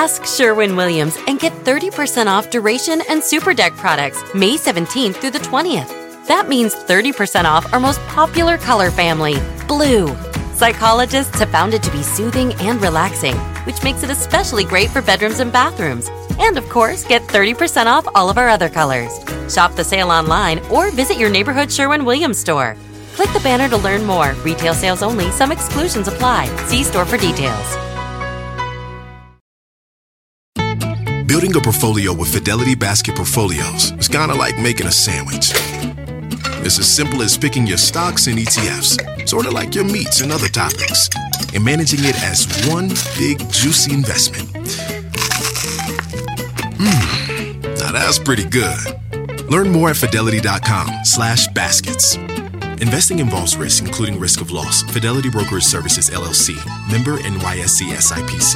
Ask Sherwin-Williams and get 30% off Duration and Super Deck products May 17th through the 20th. That means 30% off our most popular color family, blue. Psychologists have found it to be soothing and relaxing, which makes it especially great for bedrooms and bathrooms. And of course, get 30% off all of our other colors. Shop the sale online or visit your neighborhood Sherwin-Williams store. Click the banner to learn more. Retail sales only. Some exclusions apply. See store for details. Building a portfolio with Fidelity Basket Portfolios is kind of like making a sandwich. It's as simple as picking your stocks and ETFs, sort of like your meats and other toppings, and managing it as one big, juicy investment. Now that's pretty good. Learn more at fidelity.com/baskets. Investing involves risk, including risk of loss. Fidelity Brokerage Services, LLC. Member NYSE SIPC.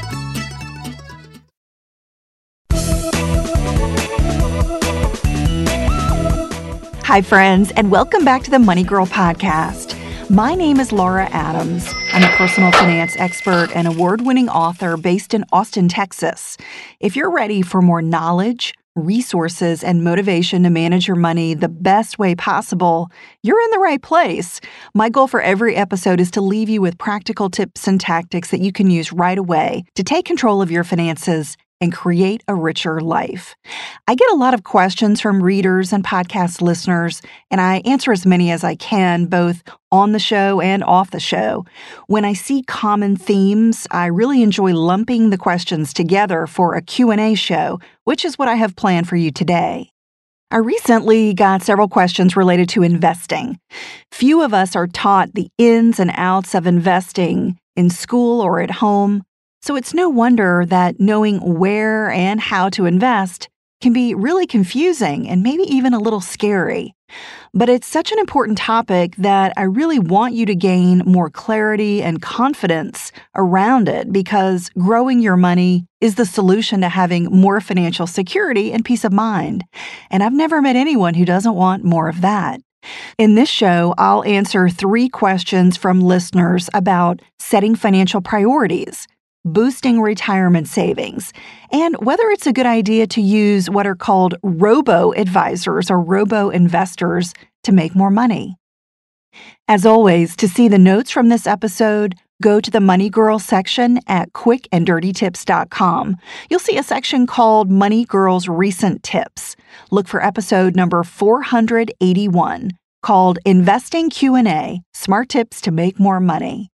Hi, friends, and welcome back to the Money Girl podcast. My name is Laura Adams. I'm a personal finance expert and award-winning author based in Austin, Texas. If you're ready for more knowledge, resources, and motivation to manage your money the best way possible, you're in the right place. My goal for every episode is to leave you with practical tips and tactics that you can use right away to take control of your finances and create a richer life. I get a lot of questions from readers and podcast listeners, and I answer as many as I can, both on the show and off the show. When I see common themes, I really enjoy lumping the questions together for a Q&A show, which is what I have planned for you today. I recently got several questions related to investing. Few of us are taught the ins and outs of investing in school or at home. So it's no wonder that knowing where and how to invest can be really confusing and maybe even a little scary. But it's such an important topic that I really want you to gain more clarity and confidence around it, because growing your money is the solution to having more financial security and peace of mind. And I've never met anyone who doesn't want more of that. In this show, I'll answer 3 questions from listeners about setting financial priorities, boosting retirement savings, and whether it's a good idea to use what are called robo-advisors or robo-investors to make more money. As always, to see the notes from this episode, go to the Money Girl section at quickanddirtytips.com. You'll see a section called Money Girl's Recent Tips. Look for episode number 481, called Investing Q&A, Smart Tips to Make More Money.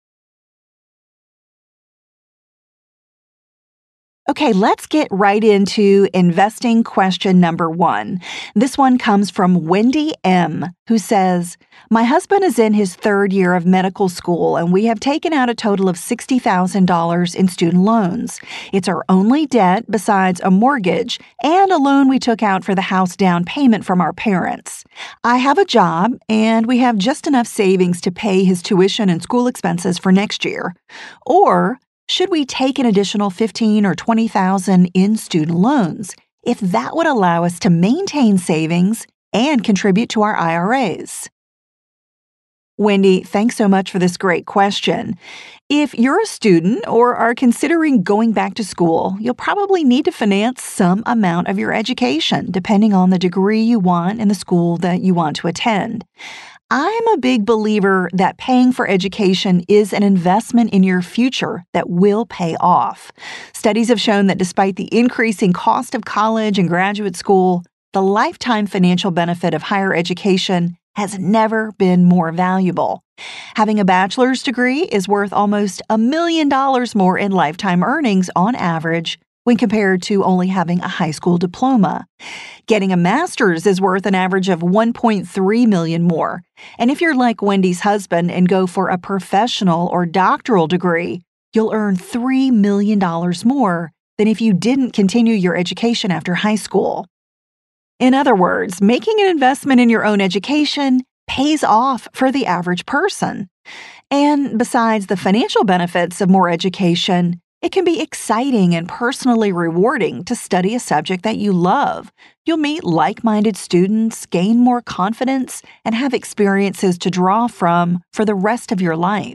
Okay, let's get right into investing question number 1. This one comes from Wendy M., who says, "My husband is in his 3rd year of medical school, and we have taken out a total of $60,000 in student loans. It's our only debt besides a mortgage and a loan we took out for the house down payment from our parents. I have a job, and we have just enough savings to pay his tuition and school expenses for next year. Or should we take an additional $15,000 or $20,000 in student loans, if that would allow us to maintain savings and contribute to our IRAs?" Wendy, thanks so much for this great question. If you're a student or are considering going back to school, you'll probably need to finance some amount of your education, depending on the degree you want and the school that you want to attend. I'm a big believer that paying for education is an investment in your future that will pay off. Studies have shown that despite the increasing cost of college and graduate school, the lifetime financial benefit of higher education has never been more valuable. Having a bachelor's degree is worth almost $1 million more in lifetime earnings on average when compared to only having a high school diploma. Getting a master's is worth an average of $1.3 million more. And if you're like Wendy's husband and go for a professional or doctoral degree, you'll earn $3 million more than if you didn't continue your education after high school. In other words, making an investment in your own education pays off for the average person. And besides the financial benefits of more education, it can be exciting and personally rewarding to study a subject that you love. You'll meet like-minded students, gain more confidence, and have experiences to draw from for the rest of your life.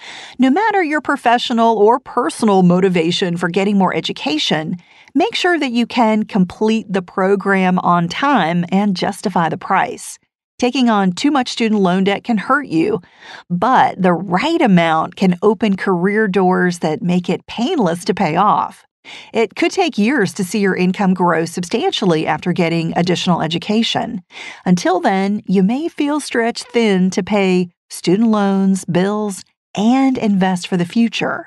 No matter your professional or personal motivation for getting more education, make sure that you can complete the program on time and justify the price. Taking on too much student loan debt can hurt you, but the right amount can open career doors that make it painless to pay off. It could take years to see your income grow substantially after getting additional education. Until then, you may feel stretched thin to pay student loans, bills, and invest for the future.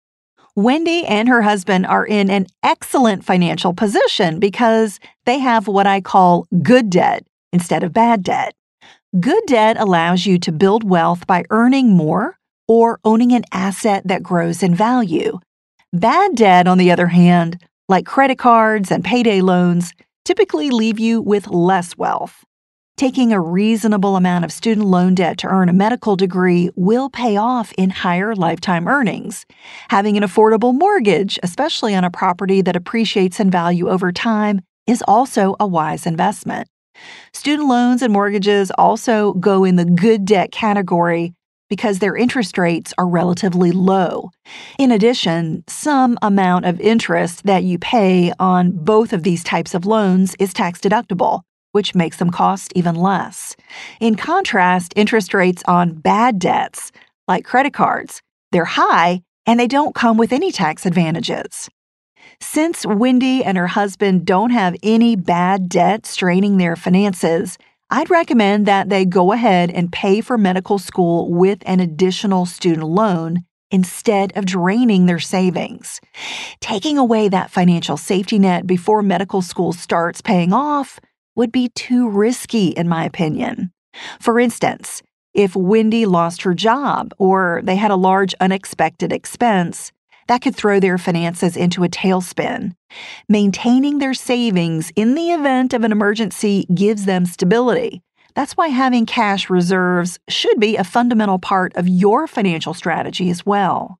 Wendy and her husband are in an excellent financial position because they have what I call good debt instead of bad debt. Good debt allows you to build wealth by earning more or owning an asset that grows in value. Bad debt, on the other hand, like credit cards and payday loans, typically leave you with less wealth. Taking a reasonable amount of student loan debt to earn a medical degree will pay off in higher lifetime earnings. Having an affordable mortgage, especially on a property that appreciates in value over time, is also a wise investment. Student loans and mortgages also go in the good debt category because their interest rates are relatively low. In addition, some amount of interest that you pay on both of these types of loans is tax deductible, which makes them cost even less. In contrast, interest rates on bad debts, like credit cards, they're high and they don't come with any tax advantages. Since Wendy and her husband don't have any bad debt straining their finances, I'd recommend that they go ahead and pay for medical school with an additional student loan instead of draining their savings. Taking away that financial safety net before medical school starts paying off would be too risky, in my opinion. For instance, if Wendy lost her job or they had a large unexpected expense, that could throw their finances into a tailspin. Maintaining their savings in the event of an emergency gives them stability. That's why having cash reserves should be a fundamental part of your financial strategy as well.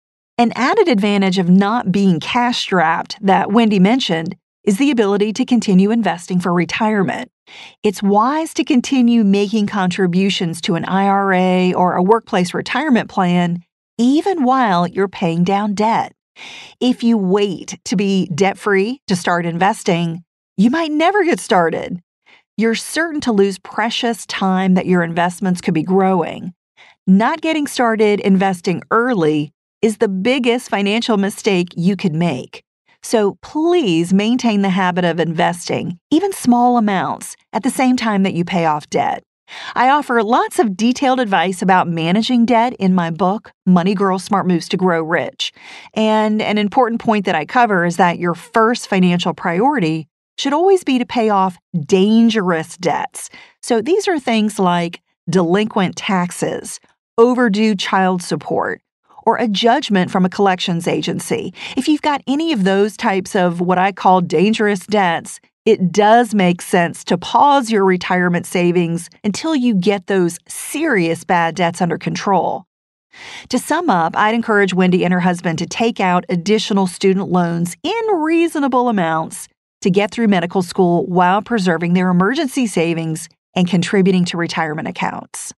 An added advantage of not being cash-strapped that Wendy mentioned is the ability to continue investing for retirement. It's wise to continue making contributions to an IRA or a workplace retirement plan even while you're paying down debt. If you wait to be debt-free to start investing, you might never get started. You're certain to lose precious time that your investments could be growing. Not getting started investing early is the biggest financial mistake you could make. So please maintain the habit of investing, even small amounts, at the same time that you pay off debt. I offer lots of detailed advice about managing debt in my book, Money Girl: Smart Moves to Grow Rich. And an important point that I cover is that your first financial priority should always be to pay off dangerous debts. So these are things like delinquent taxes, overdue child support, or a judgment from a collections agency. If you've got any of those types of what I call dangerous debts, it does make sense to pause your retirement savings until you get those serious bad debts under control. To sum up, I'd encourage Wendy and her husband to take out additional student loans in reasonable amounts to get through medical school while preserving their emergency savings and contributing to retirement accounts.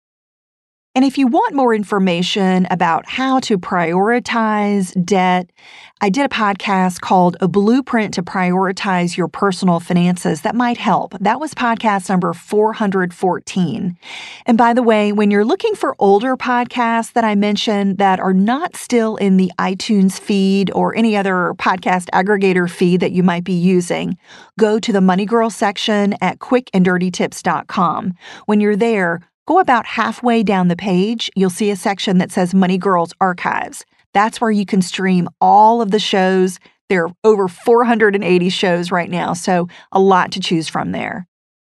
And if you want more information about how to prioritize debt, I did a podcast called A Blueprint to Prioritize Your Personal Finances that might help. That was podcast number 414. And by the way, when you're looking for older podcasts that I mentioned that are not still in the iTunes feed or any other podcast aggregator feed that you might be using, go to the Money Girl section at quickanddirtytips.com. When you're there, go about halfway down the page, you'll see a section that says Money Girls Archives. That's where you can stream all of the shows. There are over 480 shows right now, so a lot to choose from there.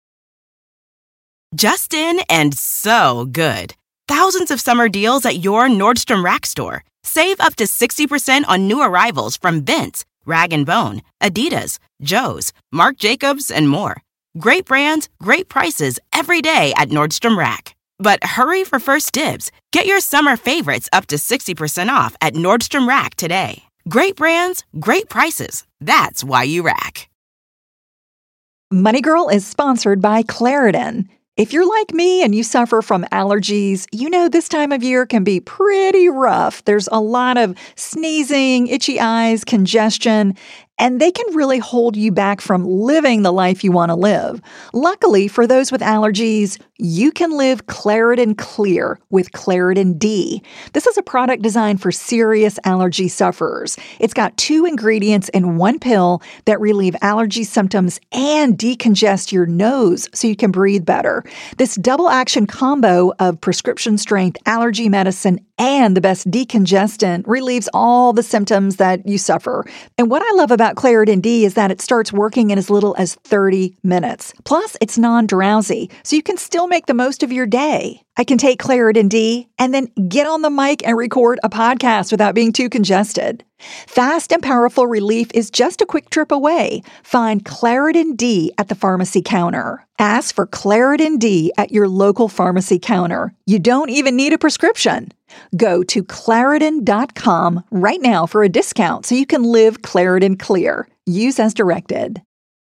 Just in and so good. Thousands of summer deals at your Nordstrom Rack store. Save up to 60% on new arrivals from Vince, Rag & Bone, Adidas, Joe's, Marc Jacobs, and more. Great brands, great prices every day at Nordstrom Rack. But hurry for first dibs. Get your summer favorites up to 60% off at Nordstrom Rack today. Great brands, great prices. That's why you rack. Money Girl is sponsored by Claritin. If you're like me and you suffer from allergies, you know this time of year can be pretty rough. There's a lot of sneezing, itchy eyes, congestion, and they can really hold you back from living the life you want to live. Luckily, for those with allergies, you can live Claritin Clear with Claritin D. This is a product designed for serious allergy sufferers. It's got 2 ingredients in one pill that relieve allergy symptoms and decongest your nose so you can breathe better. This double action combo of prescription strength allergy medicine and the best decongestant relieves all the symptoms that you suffer. And what I love about Claritin D is that it starts working in as little as 30 minutes. Plus, it's non-drowsy, so you can still make the most of your day. I can take Claritin D and then get on the mic and record a podcast without being too congested. Fast and powerful relief is just a quick trip away. Find Claritin D at the pharmacy counter. Ask for Claritin D at your local pharmacy counter. You don't even need a prescription. Go to Claritin.com right now for a discount so you can live Claritin Clear. Use as directed.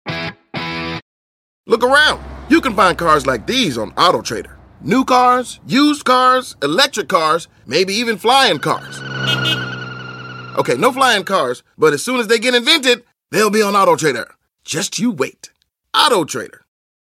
Look around. You can find cars like these on AutoTrader. New cars, used cars, electric cars, maybe even flying cars. Okay, no flying cars, but as soon as they get invented, they'll be on AutoTrader. Just you wait. AutoTrader.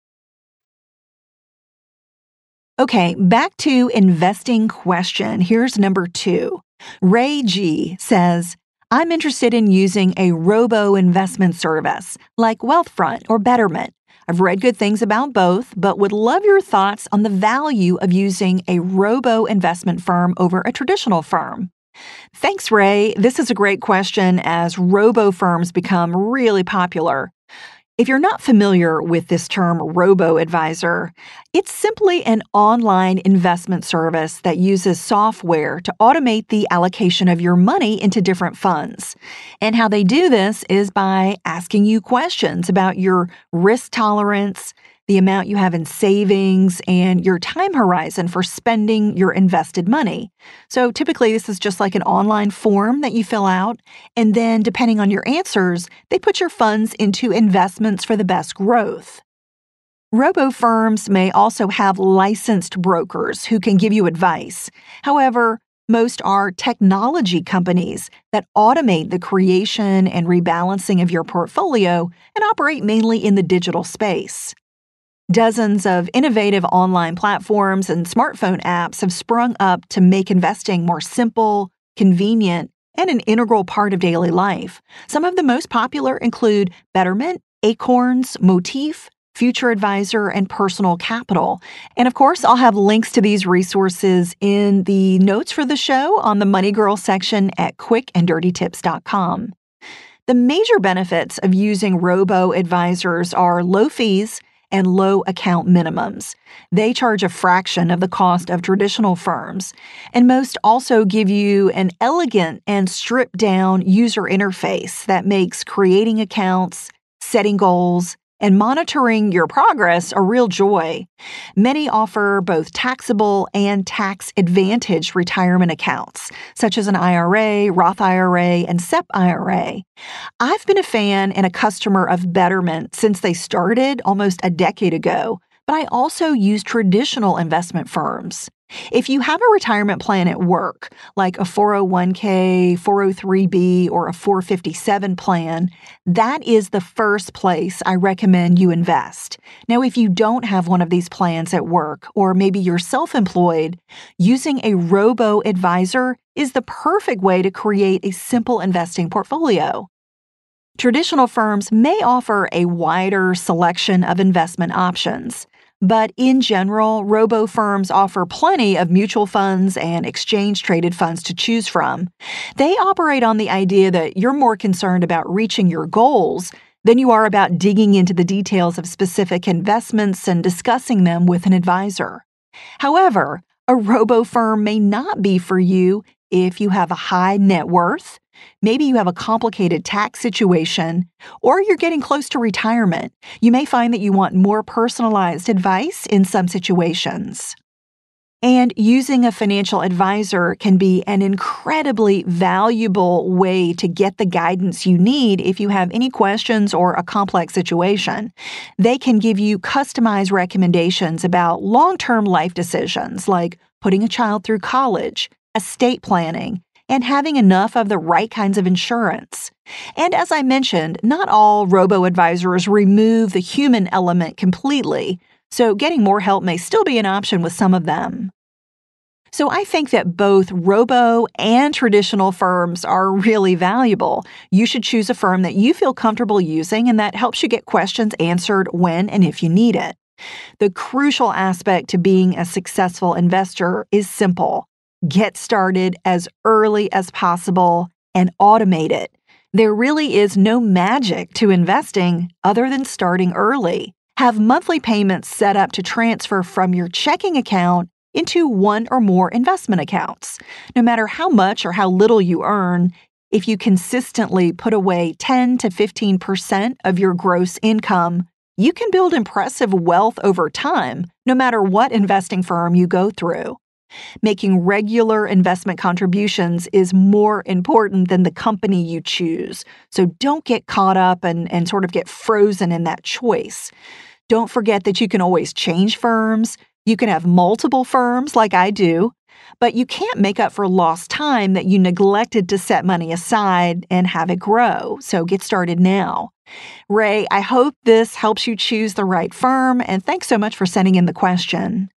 Okay, back to investing question. Here's number 2. Ray G says, I'm interested in using a robo-investment service like Wealthfront or Betterment. I've read good things about both, but would love your thoughts on the value of using a robo-investment firm over a traditional firm. Thanks, Ray. This is a great question as robo-firms become really popular. If you're not familiar with this term robo-advisor, it's simply an online investment service that uses software to automate the allocation of your money into different funds. And how they do this is by asking you questions about your risk tolerance, the amount you have in savings, and your time horizon for spending your invested money. So typically, this is just like an online form that you fill out, and then depending on your answers, they put your funds into investments for the best growth. Robo firms may also have licensed brokers who can give you advice. However, most are technology companies that automate the creation and rebalancing of your portfolio and operate mainly in the digital space. Dozens of innovative online platforms and smartphone apps have sprung up to make investing more simple, convenient, and an integral part of daily life. Some of the most popular include Betterment, Acorns, Motif, Future Advisor, and Personal Capital. And of course, I'll have links to these resources in the notes for the show on the Money Girl section at quickanddirtytips.com. The major benefits of using robo-advisors are low fees and low account minimums. They charge a fraction of the cost of traditional firms, and most also give you an elegant and stripped-down user interface that makes creating accounts, setting goals, and monitoring your progress a real joy. Many offer both taxable and tax-advantaged retirement accounts, such as an IRA, Roth IRA, and SEP IRA. I've been a fan and a customer of Betterment since they started almost a decade ago, but I also use traditional investment firms. If you have a retirement plan at work, like a 401k, 403b, or a 457 plan, that is the first place I recommend you invest. Now, if you don't have one of these plans at work, or maybe you're self-employed, using a robo-advisor is the perfect way to create a simple investing portfolio. Traditional firms may offer a wider selection of investment options. But in general, robo-firms offer plenty of mutual funds and exchange-traded funds to choose from. They operate on the idea that you're more concerned about reaching your goals than you are about digging into the details of specific investments and discussing them with an advisor. However, a robo-firm may not be for you if you have a high net worth, maybe you have a complicated tax situation, or you're getting close to retirement. You may find that you want more personalized advice in some situations. And using a financial advisor can be an incredibly valuable way to get the guidance you need if you have any questions or a complex situation. They can give you customized recommendations about long-term life decisions like putting a child through college, estate planning, and having enough of the right kinds of insurance. And as I mentioned, not all robo-advisors remove the human element completely, so getting more help may still be an option with some of them. So I think that both robo and traditional firms are really valuable. You should choose a firm that you feel comfortable using and that helps you get questions answered when and if you need it. The crucial aspect to being a successful investor is simple. Get started as early as possible and automate it. There really is no magic to investing other than starting early. Have monthly payments set up to transfer from your checking account into one or more investment accounts. No matter how much or how little you earn, if you consistently put away 10 to 15% of your gross income, you can build impressive wealth over time, no matter what investing firm you go through. Making regular investment contributions is more important than the company you choose, so don't get caught up and sort of get frozen in that choice. Don't forget that you can always change firms. You can have multiple firms like I do, but you can't make up for lost time that you neglected to set money aside and have it grow. So get started now. Ray, I hope this helps you choose the right firm, and thanks so much for sending in the question.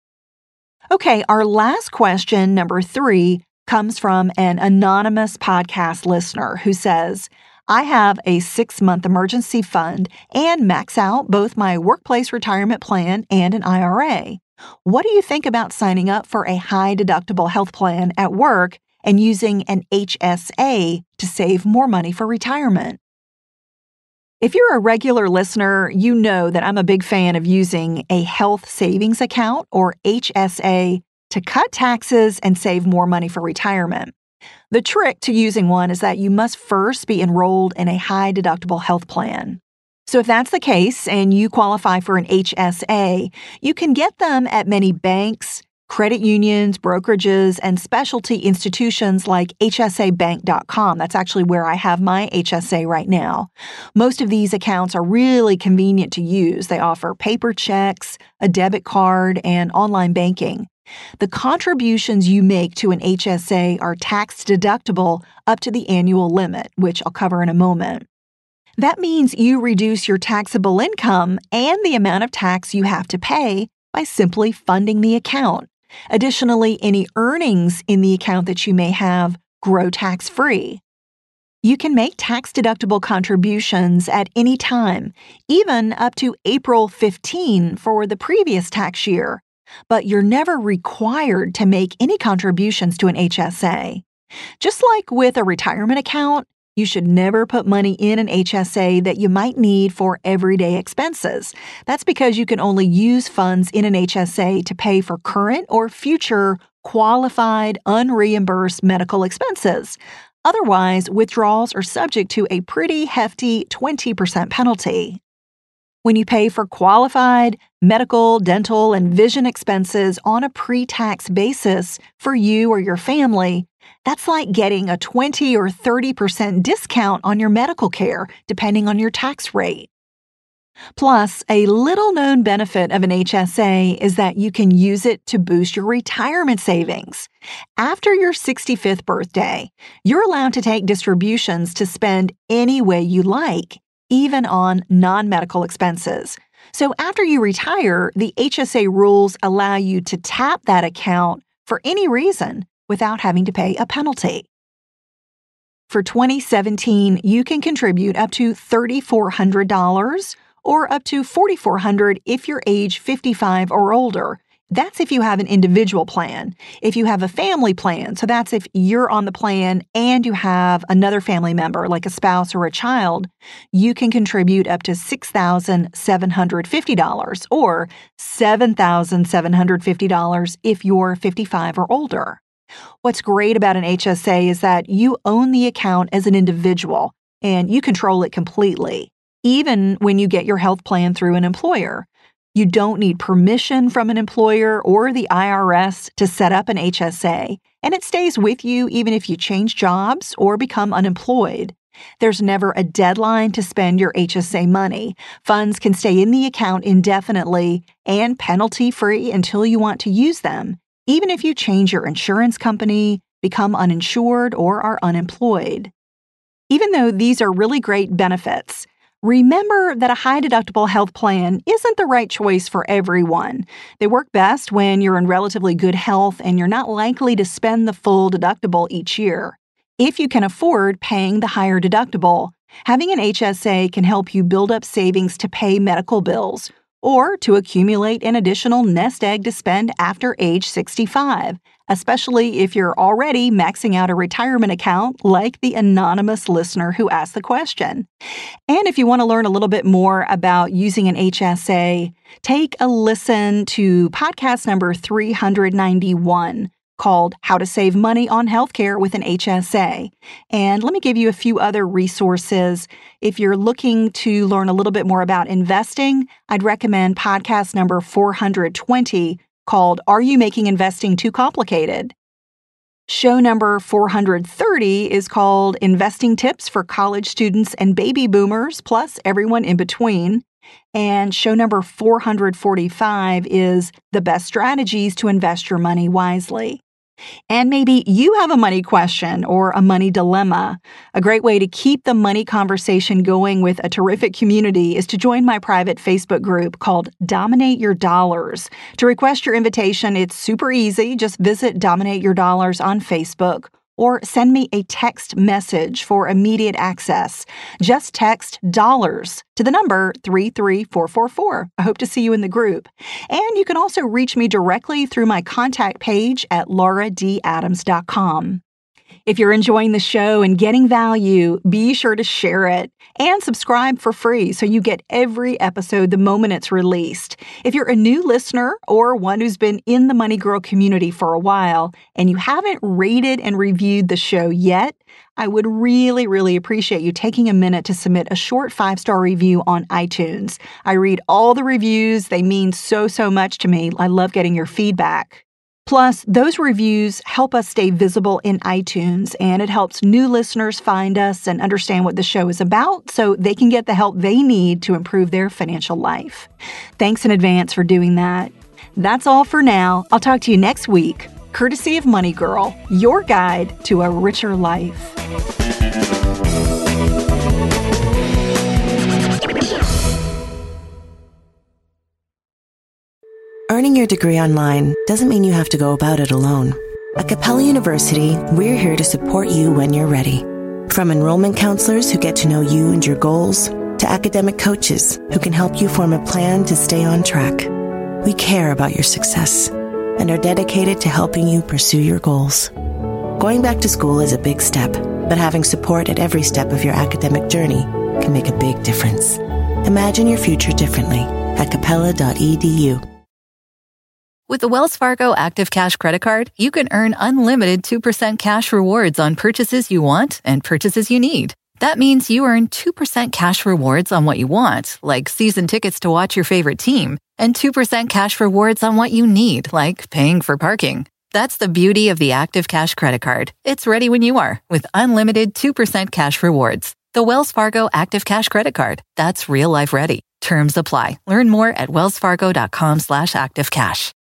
Okay, our last question, number 3, comes from an anonymous podcast listener who says, I have a 6-month emergency fund and max out both my workplace retirement plan and an IRA. What do you think about signing up for a high-deductible health plan at work and using an HSA to save more money for retirement? If you're a regular listener, you know that I'm a big fan of using a health savings account, or HSA, to cut taxes and save more money for retirement. The trick to using one is that you must first be enrolled in a high-deductible health plan. So if that's the case and you qualify for an HSA, you can get them at many banks, credit unions, brokerages, and specialty institutions like hsabank.com. That's actually where I have my HSA right now. Most of these accounts are really convenient to use. They offer paper checks, a debit card, and online banking. The contributions you make to an HSA are tax deductible up to the annual limit, which I'll cover in a moment. That means you reduce your taxable income and the amount of tax you have to pay by simply funding the account. Additionally, any earnings in the account that you may have grow tax-free. You can make tax-deductible contributions at any time, even up to April 15 for the previous tax year, but you're never required to make any contributions to an HSA. Just like with a retirement account, you should never put money in an HSA that you might need for everyday expenses. That's because you can only use funds in an HSA to pay for current or future qualified, unreimbursed medical expenses. Otherwise, withdrawals are subject to a pretty hefty 20% penalty. When you pay for qualified medical, dental, and vision expenses on a pre-tax basis for you or your family, that's like getting a 20 or 30% discount on your medical care, depending on your tax rate. Plus, a little-known benefit of an HSA is that you can use it to boost your retirement savings. After your 65th birthday, you're allowed to take distributions to spend any way you like, even on non-medical expenses. So after you retire, the HSA rules allow you to tap that account for any reason without having to pay a penalty. For 2017, you can contribute up to $3,400 or up to $4,400 if you're age 55 or older. That's if you have an individual plan. If you have a family plan, so that's if you're on the plan and you have another family member, like a spouse or a child, you can contribute up to $6,750 or $7,750 if you're 55 or older. What's great about an HSA is that you own the account as an individual and you control it completely, even when you get your health plan through an employer. You don't need permission from an employer or the IRS to set up an HSA, and it stays with you even if you change jobs or become unemployed. There's never a deadline to spend your HSA money. Funds can stay in the account indefinitely and penalty-free until you want to use them, even if you change your insurance company, become uninsured, or are unemployed. Even though these are really great benefits, remember that a high-deductible health plan isn't the right choice for everyone. They work best when you're in relatively good health and you're not likely to spend the full deductible each year. If you can afford paying the higher deductible, having an HSA can help you build up savings to pay medical bills or to accumulate an additional nest egg to spend after age 65, especially if you're already maxing out a retirement account like the anonymous listener who asked the question. And if you want to learn a little bit more about using an HSA, take a listen to podcast number 391. Called How to Save Money on Healthcare with an HSA. And let me give you a few other resources. If you're looking to learn a little bit more about investing, I'd recommend podcast number 420 called Are You Making Investing Too Complicated? Show number 430 is called Investing Tips for College Students and Baby Boomers, plus everyone in between. And show number 445 is The Best Strategies to Invest Your Money Wisely. And maybe you have a money question or a money dilemma. A great way to keep the money conversation going with a terrific community is to join my private Facebook group called Dominate Your Dollars. To request your invitation, it's super easy. Just visit Dominate Your Dollars on Facebook or send me a text message for immediate access. Just text dollars to the number 33444. I hope to see you in the group. And you can also reach me directly through my contact page at lauradadams.com. If you're enjoying the show and getting value, be sure to share it and subscribe for free so you get every episode the moment it's released. If you're a new listener or one who's been in the Money Girl community for a while and you haven't rated and reviewed the show yet, I would really, really appreciate you taking a minute to submit a short 5-star review on iTunes. I read all the reviews. They mean so much to me. I love getting your feedback. Plus, those reviews help us stay visible in iTunes, and it helps new listeners find us and understand what the show is about so they can get the help they need to improve their financial life. Thanks in advance for doing that. That's all for now. I'll talk to you next week, courtesy of Money Girl, your guide to a richer life. Earning your degree online doesn't mean you have to go about it alone. At Capella University, we're here to support you when you're ready. From enrollment counselors who get to know you and your goals, to academic coaches who can help you form a plan to stay on track. We care about your success and are dedicated to helping you pursue your goals. Going back to school is a big step, but having support at every step of your academic journey can make a big difference. Imagine your future differently at capella.edu. With the Wells Fargo Active Cash Credit Card, you can earn unlimited 2% cash rewards on purchases you want and purchases you need. That means you earn 2% cash rewards on what you want, like season tickets to watch your favorite team, and 2% cash rewards on what you need, like paying for parking. That's the beauty of the Active Cash Credit Card. It's ready when you are, with unlimited 2% cash rewards. The Wells Fargo Active Cash Credit Card. That's real life ready. Terms apply. Learn more at wellsfargo.com/activecash.